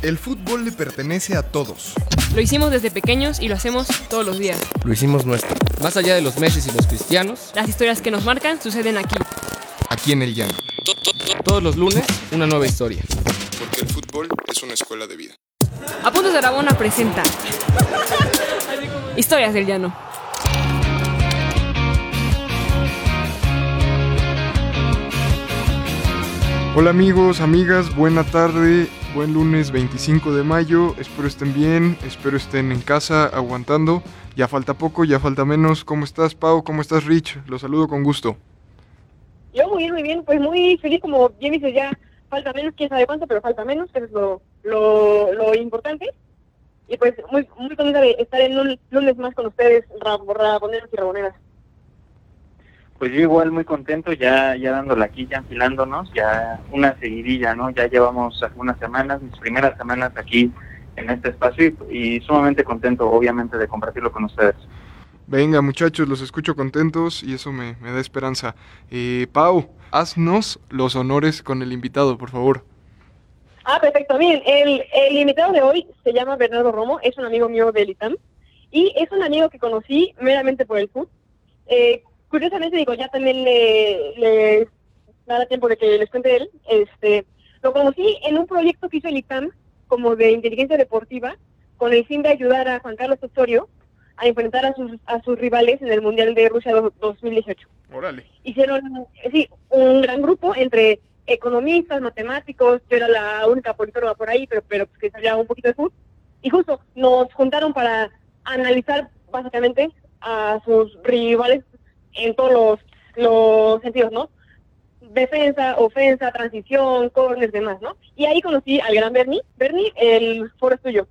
El fútbol le pertenece a todos. Lo hicimos desde pequeños y lo hacemos todos los días. Lo hicimos nuestro. Más allá de los Messi y los Cristianos, Las historias que nos marcan suceden aquí. Aquí en el llano. todos los lunes, una nueva historia. Porque el fútbol es una escuela de vida. Apuntes de Aragona presenta Historias del Llano. Hola amigos, amigas, buena tarde, buen lunes 25 de mayo, espero estén bien, espero estén en casa aguantando, ya falta poco, ya falta menos. ¿Cómo estás, Pau? ¿Cómo estás, Rich? Los saludo con gusto. Yo muy bien, pues muy feliz, como bien dices, ya falta menos, quién sabe cuánto, pero falta menos, que es lo importante. Y pues muy contenta de estar en un lunes más con ustedes, raboneros y raboneras. Pues yo igual muy contento, ya dándole aquí, ya enfilándonos, ya una seguidilla, ¿no? Ya llevamos algunas semanas, mis primeras semanas aquí en este espacio y sumamente contento, obviamente, de compartirlo con ustedes. Venga muchachos, los escucho contentos y eso me da esperanza. Pau, haznos los honores con el invitado, por favor. Perfecto. Miren, el invitado de hoy se llama Bernardo Romo, es un amigo mío del ITAM y es un amigo que conocí meramente por el fútbol. Curiosamente, digo, ya también le da tiempo de que les cuente él. Lo conocí en un proyecto que hizo el ITAM como de inteligencia deportiva con el fin de ayudar a Juan Carlos Osorio a enfrentar a sus rivales en el Mundial de Rusia 2018. Órale. Hicieron, un gran grupo entre economistas, matemáticos, yo era la única politóloga por ahí, pero pues que sabía un poquito de fútbol, y justo nos juntaron para analizar básicamente a sus rivales en todos los sentidos, ¿no? Defensa, ofensa, transición, córner, demás, ¿no? Y ahí conocí al gran Bernie. Bernie, el foro es tuyo.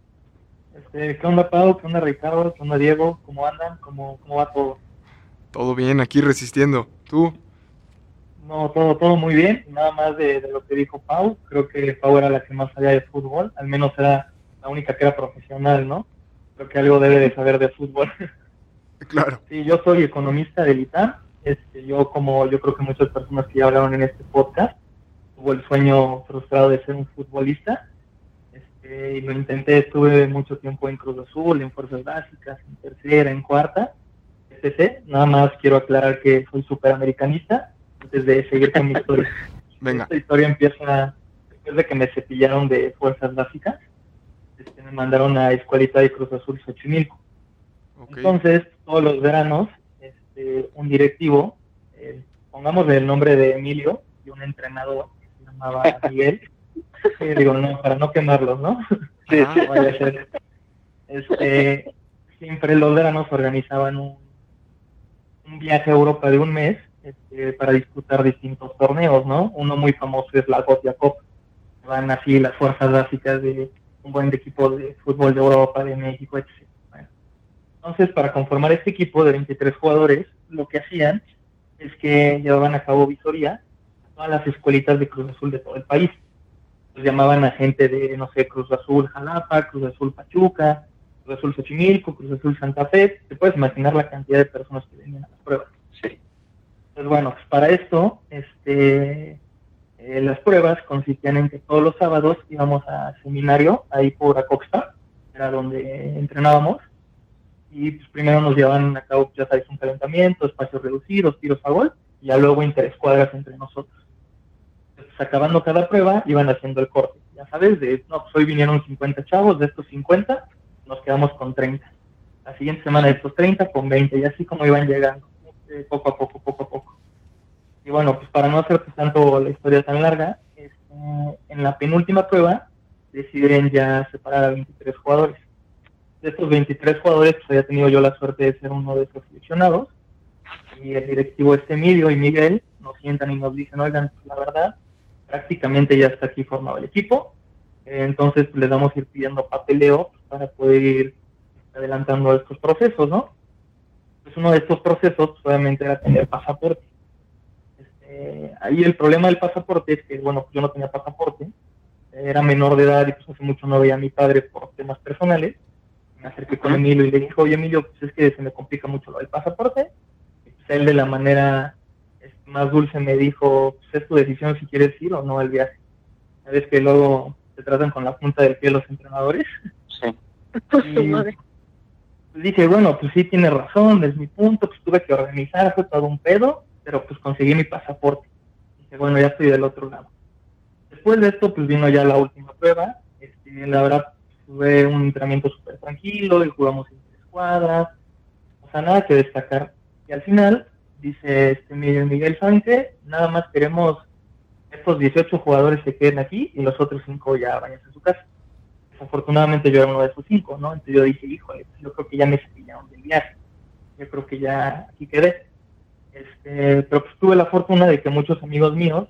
¿Qué onda, Pau? ¿Qué onda, Ricardo? ¿Qué onda, Diego? ¿Cómo andan? ¿Cómo va todo? Todo bien, aquí resistiendo. ¿Tú? No, todo muy bien, nada más de lo que dijo Pau. Creo que Pau era la que más sabía de fútbol, al menos era la única que era profesional, ¿no? Creo que algo debe de saber de fútbol. Claro. Sí, yo soy economista del ITAM. Yo creo que muchas personas que ya hablaron en este podcast, tuvo el sueño frustrado de ser un futbolista. Y lo intenté, estuve mucho tiempo en Cruz Azul, en Fuerzas Básicas, en tercera, en cuarta, etc. Nada más quiero aclarar que soy superamericanista antes de seguir con mi historia. Venga. Esta historia empieza después de que me cepillaron de Fuerzas Básicas. Me mandaron a escuelita de Cruz Azul, Xochimilco. Okay. Entonces, todos los veranos, un directivo, pongamos el nombre de Emilio, y un entrenador que se llamaba Miguel, digo, no, para no quemarlos, ¿no? Sí. Vaya a ser. Siempre los veranos organizaban un viaje a Europa de un mes para disputar distintos torneos, ¿no? Uno muy famoso es la Gothia Cup. Van así las fuerzas básicas de un buen equipo de fútbol de Europa, de México, etc. Bueno, entonces, para conformar este equipo de 23 jugadores, lo que hacían es que llevaban a cabo visoría a todas las escuelitas de Cruz Azul de todo el país. Los llamaban a gente de, no sé, Cruz Azul Jalapa, Cruz Azul Pachuca, Cruz Azul Xochimilco, Cruz Azul Santa Fe. Te puedes imaginar la cantidad de personas que venían a las pruebas. Sí. Entonces, bueno, pues para esto, las pruebas consistían en que todos los sábados íbamos a seminario, ahí por Acoxpa, era donde entrenábamos, y pues primero nos llevaban a cabo, ya sabes, un calentamiento, espacios reducidos, tiros a gol, y ya luego interescuadras entre nosotros. Entonces, acabando cada prueba, iban haciendo el corte, ya sabes, pues hoy vinieron 50 chavos, de estos 50, nos quedamos con 30. La siguiente semana de estos 30, con 20, y así como iban llegando, poco a poco. Y bueno, pues para no hacer tanto la historia tan larga, en la penúltima prueba deciden ya separar a 23 jugadores. De estos 23 jugadores, pues había tenido yo la suerte de ser uno de esos seleccionados. Y el directivo Emilio y Miguel nos sientan y nos dicen, oigan, pues la verdad, prácticamente ya está aquí formado el equipo. Entonces pues les vamos a ir pidiendo papeleo para poder ir adelantando estos procesos, ¿no? Pues uno de estos procesos, pues, obviamente, era tener pasaporte. Ahí el problema del pasaporte es que, bueno, yo no tenía pasaporte, era menor de edad y pues hace mucho no veía a mi padre por temas personales. Me acerqué con Emilio y le dije, oye Emilio, pues es que se me complica mucho lo del pasaporte. Y pues él de la manera más dulce me dijo, pues es tu decisión si quieres ir o no al viaje. Sabes que luego se tratan con la punta del pie los entrenadores. Sí. Su madre. Pues dije, bueno, pues sí, tiene razón, es mi punto, pues tuve que organizar, fue todo un pedo, pero pues conseguí mi pasaporte. Dije, bueno, ya estoy del otro lado. Después de esto, pues vino ya la última prueba. La verdad, fue un entrenamiento súper tranquilo y jugamos en 3 cuadras. O sea, nada que destacar. Y al final, dice Miguel, ¿saben qué? Nada más queremos estos 18 jugadores que queden aquí y los otros 5 ya vayan a su casa. Desafortunadamente yo era uno de esos 5, ¿no? Entonces yo dije, híjole, pues yo creo que ya me cepillaron del viaje. Yo creo que ya aquí quedé. Pero pues tuve la fortuna de que muchos amigos míos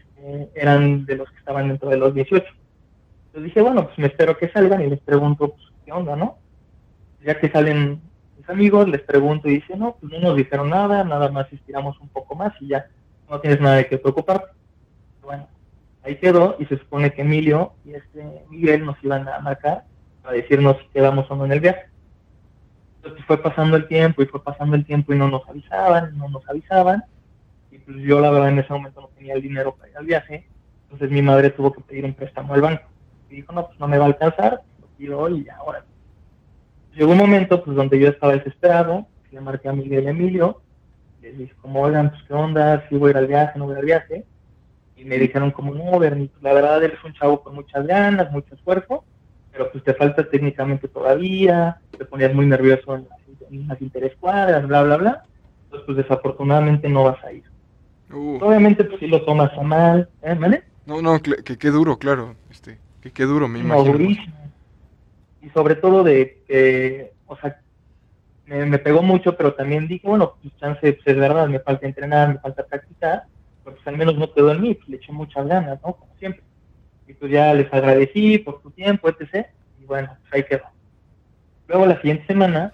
eran de los que estaban dentro de los 18. Entonces dije, bueno, pues me espero que salgan y les pregunto, pues, ¿qué onda, no? Ya que salen mis amigos, les pregunto y dicen, no, pues no nos dijeron nada más estiramos un poco más y ya, no tienes nada de qué preocuparte. Bueno, ahí quedó y se supone que Emilio y Miguel nos iban a marcar para decirnos si quedamos o no en el viaje. Entonces fue pasando el tiempo y no nos avisaban. Y pues yo la verdad en ese momento no tenía el dinero para ir al viaje. Entonces mi madre tuvo que pedir un préstamo al banco. Y dijo, no, pues no me va a alcanzar, lo pido hoy y ahora. Llegó un momento pues donde yo estaba desesperado, le marqué a Miguel y a Emilio, les dije como, oigan, pues qué onda, si voy a ir al viaje, no voy al viaje. Y me dijeron como, no, Bernie, pues la verdad eres un chavo con muchas ganas, mucho esfuerzo, pero pues te falta técnicamente todavía, te ponías muy nervioso en las interescuadras, bla, bla, bla. Entonces pues desafortunadamente no vas a ir. Obviamente pues sí lo tomas a mal, ¿vale? No, que qué duro, claro, que qué duro, me imagino. Durísimo. Y sobre todo de que, o sea, me pegó mucho, pero también dije, bueno, pues chance, pues es verdad, me falta entrenar, me falta practicar, pero pues al menos no quedó en mí, pues le eché muchas ganas, ¿no? Como siempre. Y pues ya les agradecí por su tiempo, etc. Y bueno, pues ahí quedó. Luego la siguiente semana,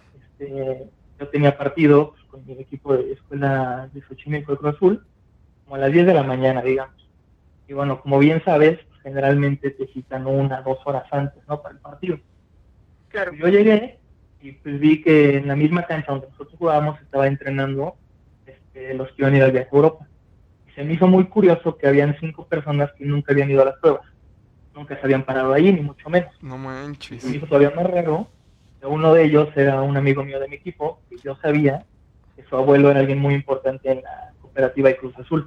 yo tenía partido pues, con mi equipo de escuela de Xochimilco de Cruz Azul, como a las 10 de la mañana, digamos. Y bueno, como bien sabes, pues, generalmente te citan 1 o 2 horas antes, ¿no? Para el partido. Claro. Yo llegué y pues vi que en la misma cancha donde nosotros jugábamos estaba entrenando los que iban a ir al viaje a Europa. Y se me hizo muy curioso que habían 5 personas que nunca habían ido a las pruebas. Nunca se habían parado ahí, ni mucho menos. No manches. Se me hizo todavía más raro que uno de ellos era un amigo mío de mi equipo, y yo sabía que su abuelo era alguien muy importante en la cooperativa de Cruz Azul.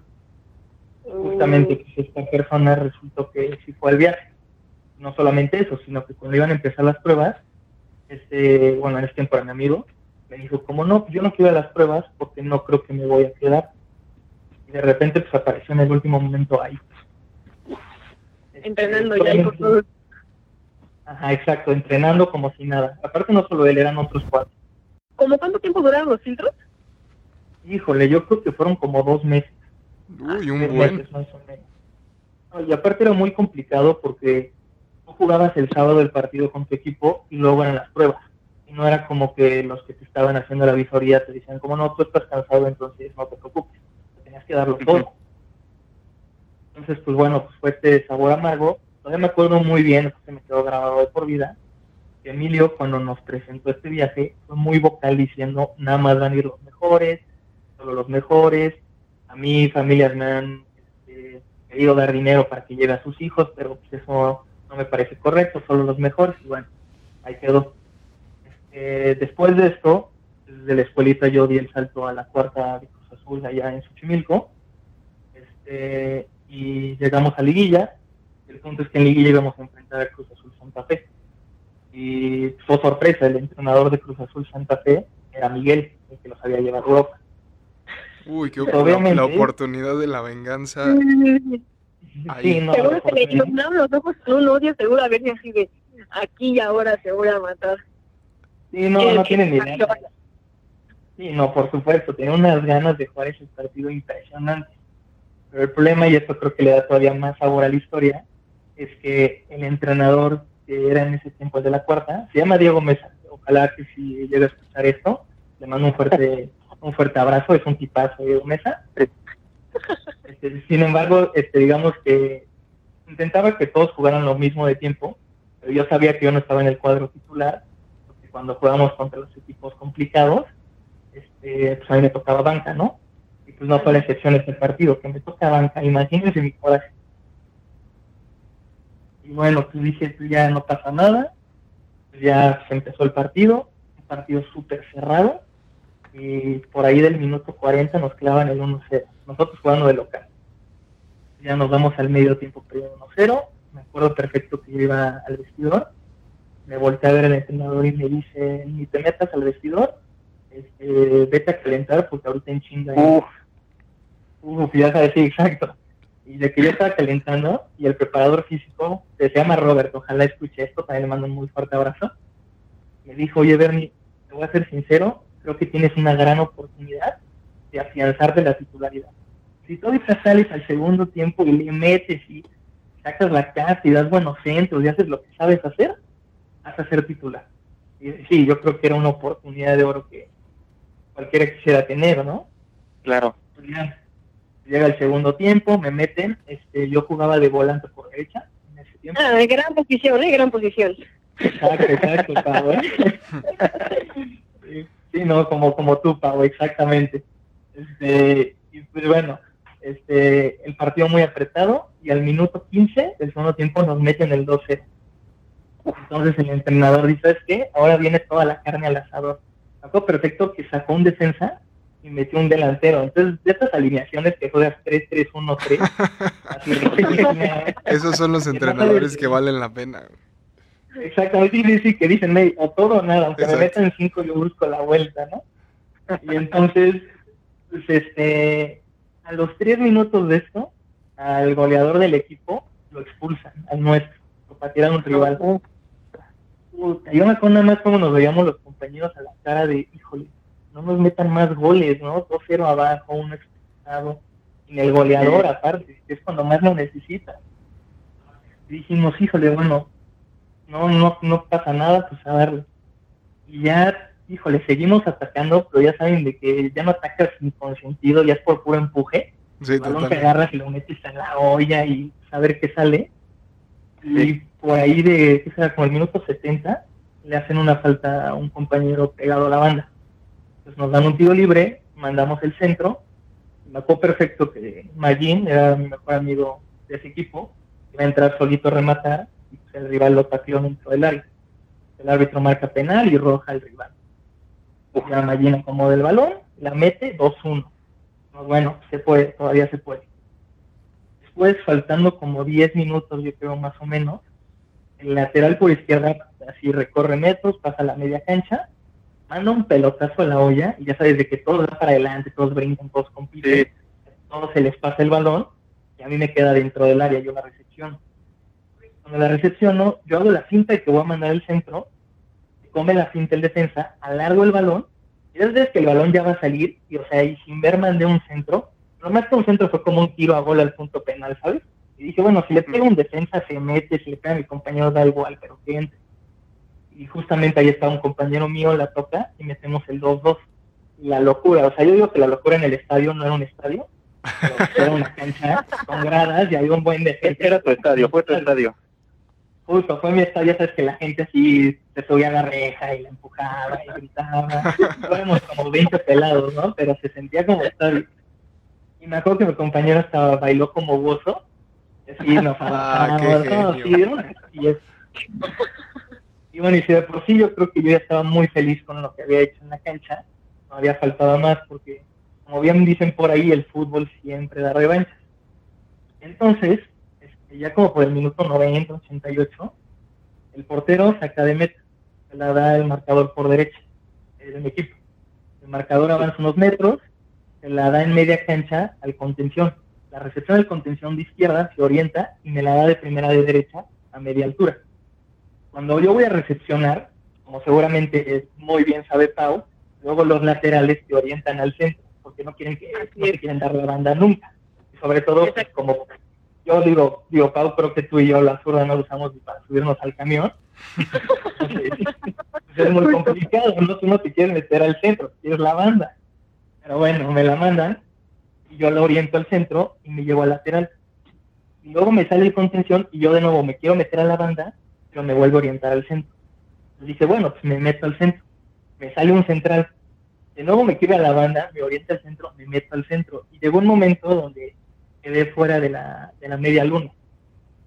Justamente pues esta persona resultó que sí fue al viaje. No solamente eso, sino que cuando iban a empezar las pruebas, bueno, en ese tiempo era mi amigo, me dijo, como no, pues yo no quiero ir a las pruebas porque no creo que me voy a quedar. Y de repente pues apareció en el último momento ahí. Entrenando ya y por todo. Ajá, exacto, entrenando como si nada. Aparte no solo él, eran otros 4. ¿Cómo cuánto tiempo duraron los filtros? Híjole, yo creo que fueron como 2 meses. Uy, un 3 buen. meses más o menos. No, y aparte era muy complicado porque tú jugabas el sábado el partido con tu equipo y luego eran las pruebas. Y no era como que los que te estaban haciendo la visoría te decían, como no, tú estás cansado, entonces no te preocupes. Tenías que darlo todo. Entonces, pues bueno, pues fue este sabor amargo. Todavía me acuerdo muy bien, se me quedó grabado de por vida, que Emilio, cuando nos presentó este viaje, fue muy vocal diciendo, nada más van a ir los mejores, solo los mejores. A mí, familias me han querido dar dinero para que lleve a sus hijos, pero pues eso no me parece correcto, solo los mejores. Y bueno, ahí quedó. Después de esto, desde la escuelita yo di el salto a la cuarta de Cruz Azul allá en Xochimilco, y llegamos a liguilla. El punto es que en liguilla íbamos a enfrentar a Cruz Azul Santa Fe. Y fue sorpresa, el entrenador de Cruz Azul Santa Fe era Miguel, el que los había llevado a Europa. Uy, qué Obviamente, la oportunidad de la venganza. Sí, no, seguro se le iluminaron los ojos con un odio, seguro a ver si así de aquí y ahora se voy a matar. Sí, no tienen ni idea. Sí, no, por supuesto, tenía unas ganas de jugar ese partido impresionante. Pero el problema, y esto creo que le da todavía más sabor a la historia, es que el entrenador que era en ese tiempo el de la cuarta, se llama Diego Mesa. Ojalá que si llega a escuchar esto, le mando un fuerte abrazo, es un tipazo Diego Mesa. Sin embargo, digamos que intentaba que todos jugaran lo mismo de tiempo, pero yo sabía que yo no estaba en el cuadro titular, porque cuando jugamos contra los equipos complicados, pues a mí me tocaba banca, ¿no? Y pues no fue la excepción este partido, que me toca banca, imagínense mi coraje. Y bueno, pues dije, pues ya no pasa nada. Pues ya se empezó el partido, un partido súper cerrado. Y por ahí del minuto 40 nos clavan el 1-0. Nosotros jugando de local. Ya nos vamos al medio tiempo perdiendo 1-0. Me acuerdo perfecto que yo iba al vestidor. Me volteé a ver al entrenador y me dice, ni te metas al vestidor, vete a calentar porque ahorita en chinga. Ya sabes, sí, exacto. Y de que yo estaba calentando y el preparador físico, que se llama Robert, ojalá escuche esto, también le mando un muy fuerte abrazo, me dijo, oye Bernie, te voy a ser sincero, creo que tienes una gran oportunidad de afianzarte la titularidad. Si tú ahorita sales al segundo tiempo y le metes y sacas la casa y das buenos centros y haces lo que sabes hacer, vas a ser titular. Y sí, yo creo que era una oportunidad de oro que cualquiera quisiera tener, ¿no? Claro. Pues ya, llega el segundo tiempo, me meten, yo jugaba de volante por derecha en ese tiempo. Gran posición, gran posición. Exacto, Pau, Sí, no, como tú, Pau, exactamente. Y pues bueno, el partido muy apretado y al minuto 15 del segundo tiempo nos meten el 2-0. Entonces el entrenador dice, ¿sabes qué? Ahora viene toda la carne al asador. Sacó perfecto que sacó un defensa y metió un delantero. Entonces, de estas alineaciones que juegas 3-3-1-3, así, Esos son los entrenadores que valen la pena. Exactamente, sí, que dicen, o todo o nada, aunque me metan 5 yo busco la vuelta, ¿no? Y entonces, pues, a los 3 minutos de esto, al goleador del equipo lo expulsan, al nuestro, para tirar a un rival. Yo me acuerdo nada más cómo nos veíamos los compañeros a la cara de, híjole, no nos metan más goles, ¿no? 2-0 abajo, uno expulsado, y el goleador aparte, que es cuando más lo necesita. Y dijimos, híjole, bueno, no pasa nada, pues a darle. Y ya, híjole, seguimos atacando, pero ya saben de que ya no atacas sin consentido, ya es por puro empuje. Sí, el balón te agarras y lo metes en la olla y saber qué sale. Y por ahí de, como el minuto 70, le hacen una falta a un compañero pegado a la banda. Entonces nos dan un tiro libre, mandamos el centro. Me acuerdo perfecto que Magín era mi mejor amigo de ese equipo, iba a entrar solito a rematar y pues el rival lo tapió dentro del área. El árbitro marca penal y roja al rival. Ya Magín acomoda el balón, la mete 2-1. Bueno, se puede, todavía se puede. Después, faltando como 10 minutos, yo creo más o menos, el lateral por izquierda así recorre metros, pasa a la media cancha, manda un pelotazo a la olla, y ya sabes de que todos van para adelante, todos brincan, todos compiten, todos se les pasa el balón, y a mí me queda dentro del área, yo la recepciono. Cuando la recepciono, yo hago la finta de que voy a mandar el centro, come la finta el defensa, alargo el balón, y desde que el balón ya va a salir, y o sea, y sin ver mandé un centro, lo más que un centro fue como un tiro a gol al punto penal, ¿sabes? Y dije, bueno, si le pega un defensa se mete, si le pega a mi compañero da igual, pero que entre. Y justamente ahí está un compañero mío, la toca, y metemos el 2-2. La locura, o sea, yo digo que la locura en el estadio no era un estadio, pero era una cancha con gradas y había un buen defensa. Era tu estadio, fue tu estadio. Justo, fue mi estadio, ya sabes que la gente así se subía a la reja y la empujaba y gritaba. Fuéramos como 20 pelados, ¿no? Pero se sentía como estadio. Y me acuerdo que mi compañero hasta bailó como gozo. Así nos abrazamos, y bueno, y si de por sí yo creo que yo ya estaba muy feliz con lo que había hecho en la cancha, no había faltado más porque, como bien dicen por ahí, el fútbol siempre da revanchas. Entonces, ya como por el minuto 90, 88, el portero saca de meta, se la da el marcador por derecha, de mi equipo. El marcador avanza unos metros, se la da en media cancha al contención. La recepción del contención de izquierda se orienta y me la da de primera de derecha a media altura. Cuando yo voy a recepcionar, como seguramente muy bien sabe Pau, luego los laterales se orientan al centro, porque no quieren dar la banda nunca. Y sobre todo, pues, como yo digo, Pau, creo que tú y yo la zurda no la usamos ni para subirnos al camión. Entonces, es muy complicado, ¿no? Tú no te quieres meter al centro, quieres la banda. Pero bueno, me la mandan y yo la oriento al centro y me llevo al lateral. Y luego me sale el contención y yo de nuevo me quiero meter a la banda, pero me vuelvo a orientar al centro. Entonces dice, bueno, pues me meto al centro. Me sale un central. De nuevo me quiero a la banda, me oriento al centro, me meto al centro. Y llegó un momento donde quedé fuera de la media luna.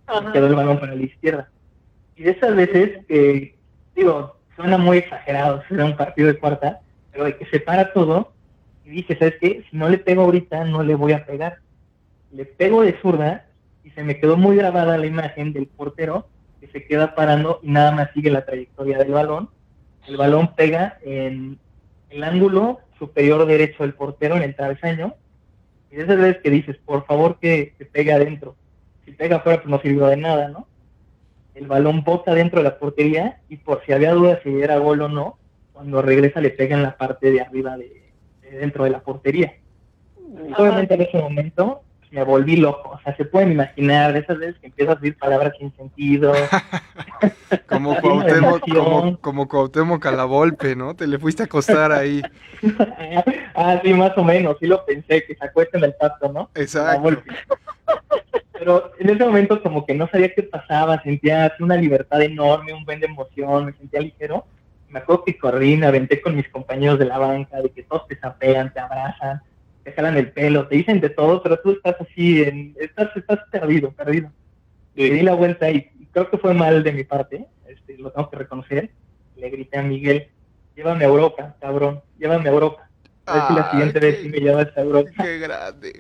Ajá. quedó el balón para la izquierda. Y de esas veces que, digo, suena muy exagerado, será un partido de cuarta, pero de que se para todo y dije, ¿sabes qué? Si no le pego ahorita, no le voy a pegar. Le pego de zurda y se me quedó muy grabada la imagen del portero que se queda parando y nada más sigue la trayectoria del balón. El balón pega en el ángulo superior derecho del portero, en el travesaño, y de esas veces que dices, por favor que pegue adentro. Si pega afuera, pues no sirvió de nada, ¿no? El balón bota dentro de la portería y por si había dudas si era gol o no, cuando regresa le pega en la parte de arriba de dentro de la portería. Obviamente en ese momento pues, me volví loco. O sea, se pueden imaginar de esas veces que empiezas a decir palabras sin sentido. Como Lleno de Cuauhtémoc, emoción. como Cuauhtémoc a la Volpe, ¿no? Te le fuiste a acostar ahí. Sí, más o menos, sí lo pensé, que se acuesta en el pasto, ¿no? Exacto. Pero en ese momento como que no sabía qué pasaba, sentía así una libertad enorme, un buen de emoción, me sentía ligero. Me acuerdo que corrí, me aventé con mis compañeros de la banca, de que todos te zapean, te abrazan, te jalan el pelo, te dicen de todo, pero tú estás así, estás perdido. Le di la vuelta y creo que fue mal de mi parte, lo tengo que reconocer. Le grité a Miguel, llévame a Europa, cabrón, llévame a Europa. A ver si la siguiente vez sí me llevas a Europa. Qué grande.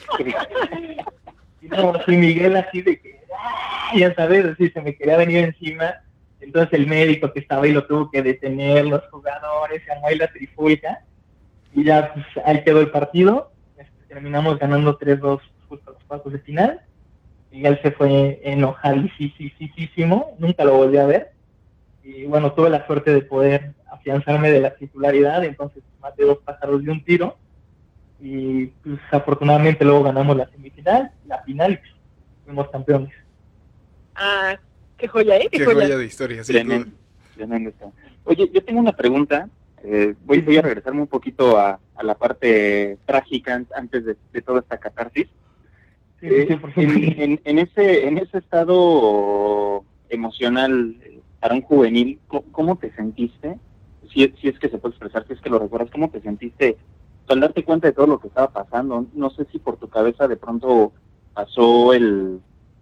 Y no, sí, Miguel así de que, ya sabes, así se me quería venir encima. Entonces el médico que estaba ahí lo tuvo que detener, los jugadores, se armó ahí la trifulca. Y ya, pues, ahí quedó el partido. Terminamos ganando 3-2 justo a los cuartos de final. Miguel se fue enojadísimo, nunca lo volví a ver. Y bueno, tuve la suerte de poder afianzarme de la titularidad, entonces maté 2 pájaros de un tiro. Y pues afortunadamente luego ganamos la semifinal, la final, y pues, fuimos campeones. Ah, qué joya, ¿eh? Qué joya de historia, sí. Tremendo, tremendo está. Oye, yo tengo una pregunta. Voy a regresarme un poquito a la parte trágica antes de toda esta catarsis. Sí, por supuesto. En ese estado emocional para un juvenil, ¿cómo te sentiste? Si es que se puede expresar, si es que lo recuerdas, ¿cómo te sentiste al darte cuenta de todo lo que estaba pasando? No sé si por tu cabeza de pronto pasó el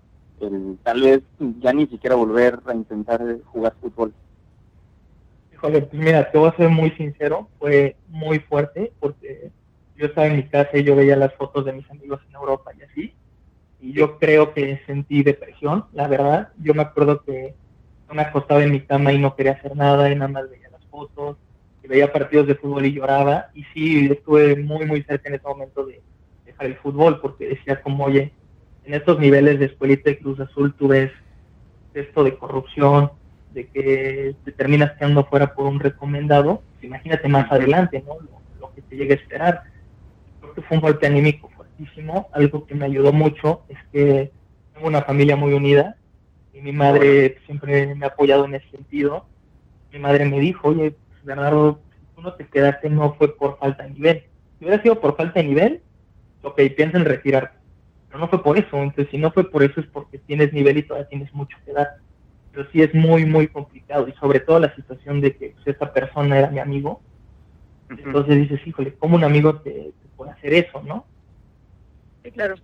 tal vez ya ni siquiera volver a intentar jugar fútbol. Híjole, pues mira, te voy a ser muy sincero, fue muy fuerte porque yo estaba en mi casa y yo veía las fotos de mis amigos en Europa y así, y yo creo que sentí depresión, la verdad. Yo me acuerdo que yo me acostaba en mi cama y no quería hacer nada y nada más veía las fotos, y veía partidos de fútbol y lloraba, y sí, estuve muy, muy cerca en ese momento de dejar el fútbol porque decía como, oye, en estos niveles de escuelita de Cruz Azul tú ves esto de corrupción, de que te terminas quedando fuera por un recomendado, pues imagínate más adelante, ¿no? Lo que te llegue a esperar. Creo que fue un golpe anímico fuertísimo. Algo que me ayudó mucho es que tengo una familia muy unida y mi madre siempre me ha apoyado en ese sentido. Mi madre me dijo, oye, pues, Bernardo, si tú no te quedaste no fue por falta de nivel. Si hubiera sido por falta de nivel, ok, piensa en retirarte. Pero no fue por eso. Entonces, si no fue por eso es porque tienes nivel y todavía tienes mucho que dar. Pero sí es muy, muy complicado, y sobre todo la situación de que pues, esa persona era mi amigo. Entonces dices, híjole, ¿cómo un amigo te puede hacer eso, no? Sí, claro.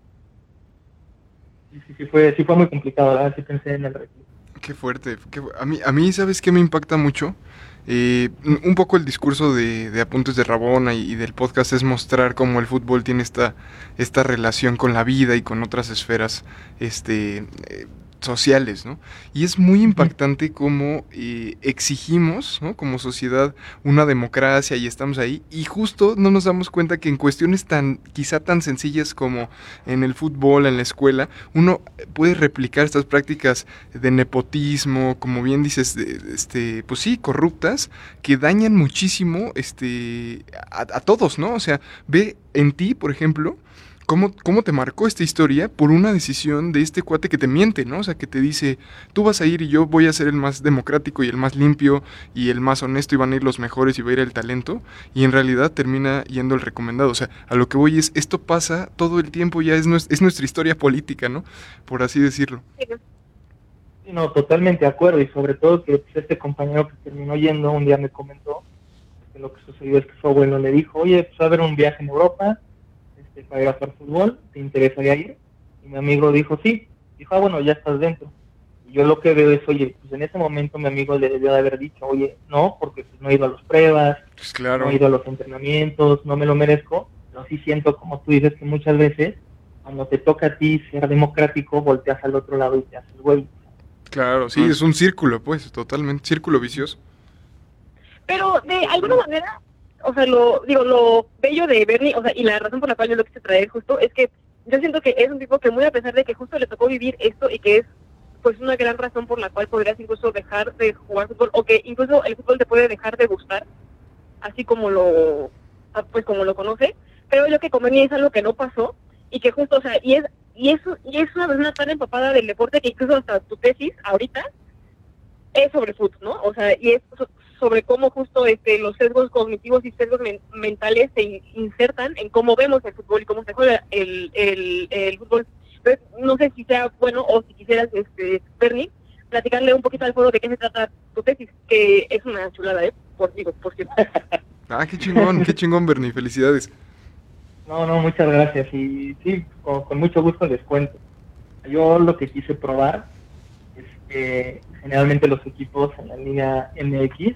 Sí fue muy complicado, la verdad, sí pensé en el retiro. Qué fuerte. A mí, ¿sabes qué me impacta mucho? Un poco el discurso de Apuntes de Rabona y del podcast es mostrar cómo el fútbol tiene esta relación con la vida y con otras esferas sociales, ¿no? Y es muy impactante cómo exigimos, ¿no? Como sociedad una democracia y estamos ahí y justo no nos damos cuenta que en cuestiones quizá tan sencillas como en el fútbol, en la escuela, uno puede replicar estas prácticas de nepotismo, como bien dices, pues sí, corruptas, que dañan muchísimo a todos, ¿no? O sea, ve en ti, por ejemplo, ¿Cómo te marcó esta historia por una decisión de este cuate que te miente, ¿no? O sea, que te dice, tú vas a ir y yo voy a ser el más democrático y el más limpio y el más honesto y van a ir los mejores y va a ir el talento, y en realidad termina yendo el recomendado. O sea, a lo que voy es, esto pasa todo el tiempo, ya es nuestra historia política, ¿no? Por así decirlo. Sí, no, totalmente de acuerdo, y sobre todo que pues, este compañero que terminó yendo un día me comentó que lo que sucedió es que su abuelo le dijo, oye, pues va a haber un viaje en Europa, para ir a jugar fútbol, ¿te interesaría ir? Y mi amigo dijo sí, Dijo, bueno, ya estás dentro. Y yo lo que veo es, oye, pues en ese momento mi amigo le debió de haber dicho, oye, no, porque pues no he ido a las pruebas, Pues claro. no he ido a los entrenamientos, no me lo merezco, pero sí siento, como tú dices, que muchas veces, cuando te toca a ti ser democrático, volteas al otro lado y te haces güey. Claro, sí, es un círculo, pues, totalmente, círculo vicioso. Pero de alguna manera, o sea, lo bello de Bernie, o sea, y la razón por la cual yo lo quise traer justo, es que yo siento que es un tipo que muy a pesar de que justo le tocó vivir esto y que es pues una gran razón por la cual podrías incluso dejar de jugar fútbol, o que incluso el fútbol te puede dejar de gustar, así como pues como lo conoce, creo yo que con Bernie es algo que no pasó, y que justo, o sea, y es una persona tan empapada del deporte que incluso hasta tu tesis ahorita es sobre fútbol, ¿no? O sea, y es sobre cómo justo los sesgos cognitivos y sesgos mentales se insertan en cómo vemos el fútbol y cómo se juega el fútbol. Entonces, no sé si sea bueno o si quisieras, Bernie, platicarle un poquito al foro de qué se trata tu tesis, que es una chulada, por cierto. Ah, qué chingón, Bernie, felicidades. No, muchas gracias. Y sí, con mucho gusto les cuento. Yo lo que quise probar es que generalmente los equipos en la Liga MX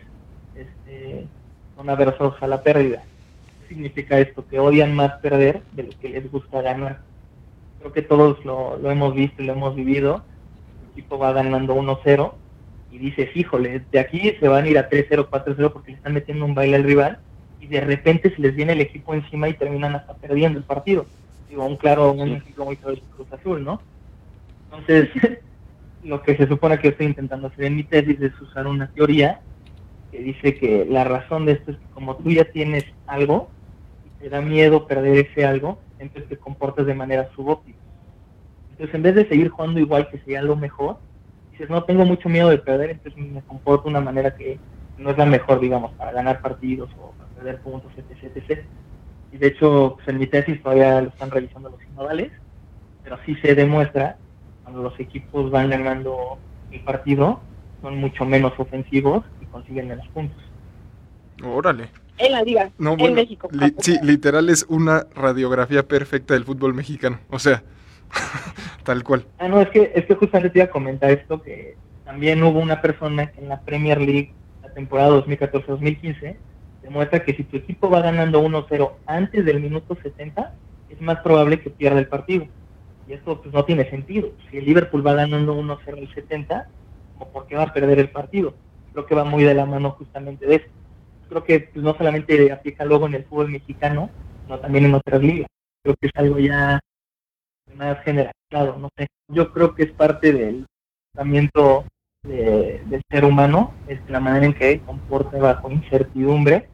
son aversos a la pérdida. ¿Qué significa esto? Que odian más perder de lo que les gusta ganar. Creo que todos lo hemos visto y lo hemos vivido. El equipo va ganando 1-0 y dices, híjole, de aquí se van a ir a 3-0, 4-0 porque le están metiendo un baile al rival, y de repente se les viene el equipo encima y terminan hasta perdiendo el partido. Digo, un ejemplo muy claro es Cruz Azul, ¿no? Entonces, lo que se supone que yo estoy intentando hacer en mi tesis es usar una teoría que dice que la razón de esto es que como tú ya tienes algo y te da miedo perder ese algo, entonces te comportas de manera subóptima. Entonces, en vez de seguir jugando igual, que sería lo mejor, dices, no, tengo mucho miedo de perder, entonces me comporto de una manera que no es la mejor, digamos, para ganar partidos o para perder puntos, etc. Y de hecho, pues en mi tesis todavía lo están revisando los sinodales, pero sí se demuestra cuando los equipos van ganando el partido, son mucho menos ofensivos y consiguen menos puntos. Órale. En la liga, No, en bueno, México. sí, literal es una radiografía perfecta del fútbol mexicano. O sea, tal cual. No, es que justamente te iba a comentar esto, que también hubo una persona que en la Premier League, la temporada 2014-2015, demuestra que si tu equipo va ganando 1-0 antes del minuto 70, es más probable que pierda el partido. Y esto pues no tiene sentido. Si el Liverpool va ganando 1-0 al 70, ¿por qué va a perder el partido? Creo que va muy de la mano justamente de eso. Creo que pues, no solamente aplica luego en el fútbol mexicano, sino también en otras ligas. Creo que es algo ya más generalizado, no sé. Yo creo que es parte del comportamiento del ser humano, es la manera en que comporta bajo incertidumbre,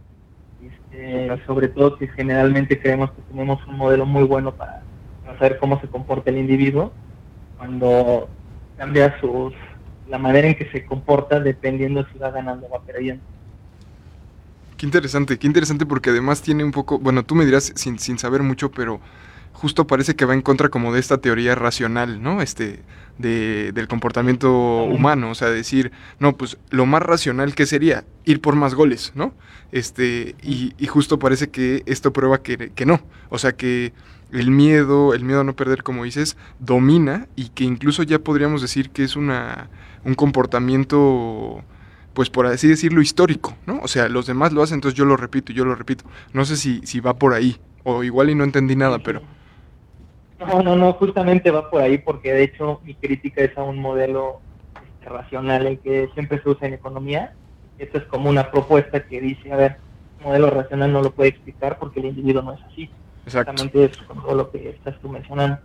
sobre todo que generalmente creemos que tenemos un modelo muy bueno para saber cómo se comporta el individuo, cuando cambia la manera en que se comporta dependiendo si va ganando o va perdiendo. Qué interesante porque además tiene un poco, bueno, tú me dirás sin saber mucho, pero justo parece que va en contra como de esta teoría racional, ¿no? Del comportamiento humano, o sea, decir, no, pues lo más racional que sería ir por más goles, ¿no? Y justo parece que esto prueba que no, o sea, que el miedo a no perder, como dices, domina, y que incluso ya podríamos decir que es un comportamiento, pues por así decirlo, histórico, ¿no? O sea, los demás lo hacen, entonces yo lo repito. No sé si va por ahí, o igual y no entendí nada, pero... No, justamente va por ahí, porque de hecho mi crítica es a un modelo racional, el que siempre se usa en economía. Esto es como una propuesta que dice, a ver, un modelo racional no lo puede explicar porque el individuo no es así. Exacto. Exactamente es todo lo que estás tú mencionando.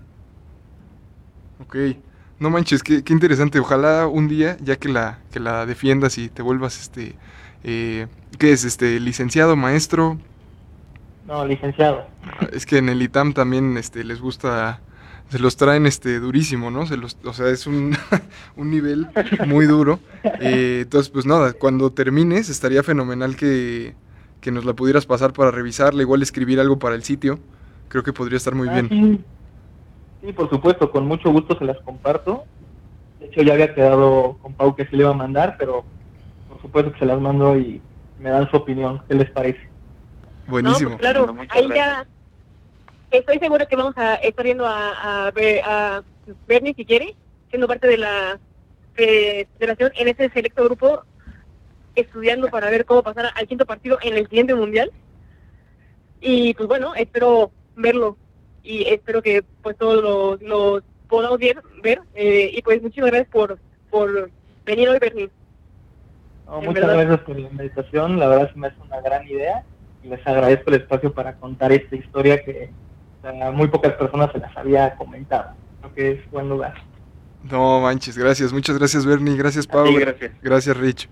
Ok, no manches, qué interesante. Ojalá un día, ya que la defiendas y te vuelvas, ¿qué es? Licenciado, maestro. No, licenciado. Es que en el ITAM también les gusta, se los traen durísimo, ¿no? O sea, es un nivel muy duro. Entonces, pues nada, cuando termines estaría fenomenal que nos la pudieras pasar para revisarla, igual escribir algo para el sitio. Creo que podría estar muy bien. Sí, por supuesto, con mucho gusto se las comparto. De hecho, ya había quedado con Pau que se le iba a mandar, pero por supuesto que se las mando y me dan su opinión. ¿Qué les parece? Buenísimo. No, pues claro, ahí ya estoy seguro que vamos a estar viendo a Bernie si quiere, siendo parte de la federación en ese selecto grupo, estudiando para ver cómo pasar al quinto partido en el siguiente mundial. Y pues bueno, espero verlo y espero que pues todos los podamos ver. Y pues muchísimas gracias por venir hoy, Bernie. No, muchas gracias por la invitación, la verdad se me hace una gran idea y les agradezco el espacio para contar esta historia que a muy pocas personas se las había comentado. Creo que es buen lugar. No manches, gracias, muchas gracias Bernie, gracias Pau, gracias Rich.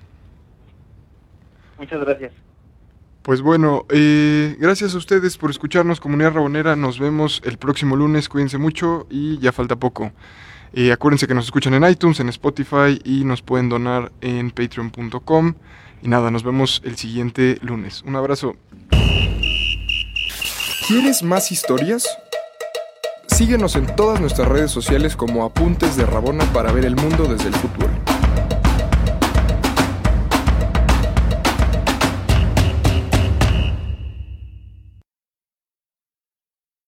Muchas gracias. Pues bueno, gracias a ustedes por escucharnos, Comunidad Rabonera. Nos vemos el próximo lunes, cuídense mucho y ya falta poco. Acuérdense que nos escuchan en iTunes, en Spotify y nos pueden donar en patreon.com. Y nada, nos vemos el siguiente lunes. Un abrazo. ¿Quieres más historias? Síguenos en todas nuestras redes sociales como Apuntes de Rabona para ver el mundo desde el fútbol.